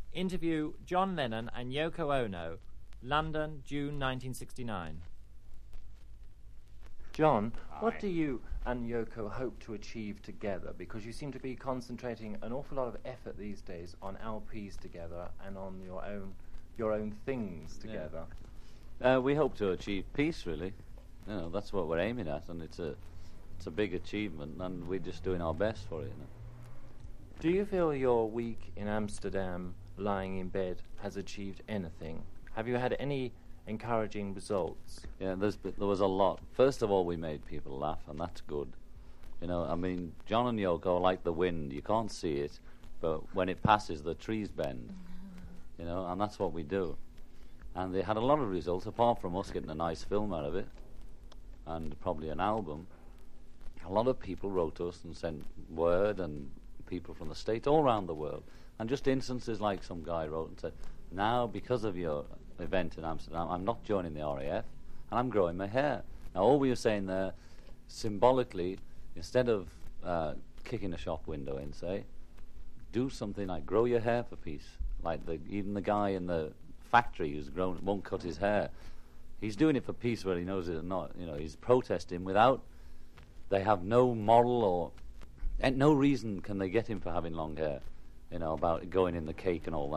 Interview John Lennon and Yoko Ono, London, June 1969. John, what do you and Yoko hope to achieve together? Because you seem to be concentrating an awful lot of effort these days on LPs together and on your own things together. We hope to achieve peace, really. You know, that's what we're aiming at, and it's a big achievement, and we're just doing our best for it. You know? Do you feel your week in Amsterdam, lying in bed, has achieved anything? Have you had any encouraging results? Yeah, there was a lot. First of all, we made people laugh, and that's good. You know, I mean, John and Yoko are like the wind. You can't see it, but when it passes, the trees bend. You know, and that's what we do. And they had a lot of results, apart from us getting a nice film out of it, and probably an album. A lot of people wrote to us and sent word, and people from the States, all around the world. And just instances like some guy wrote and said, now, because of your event in Amsterdam, I'm not joining the RAF, and I'm growing my hair. Now, all we were saying there, symbolically, instead of kicking a shop window in, say, do something like grow your hair for peace. Like even the guy in the factory who's won't cut his hair, he's doing it for peace, whether he knows it or not. You know, he's protesting without. They have no moral or no reason can they get him for having long hair. You know, about going in the cake and all that.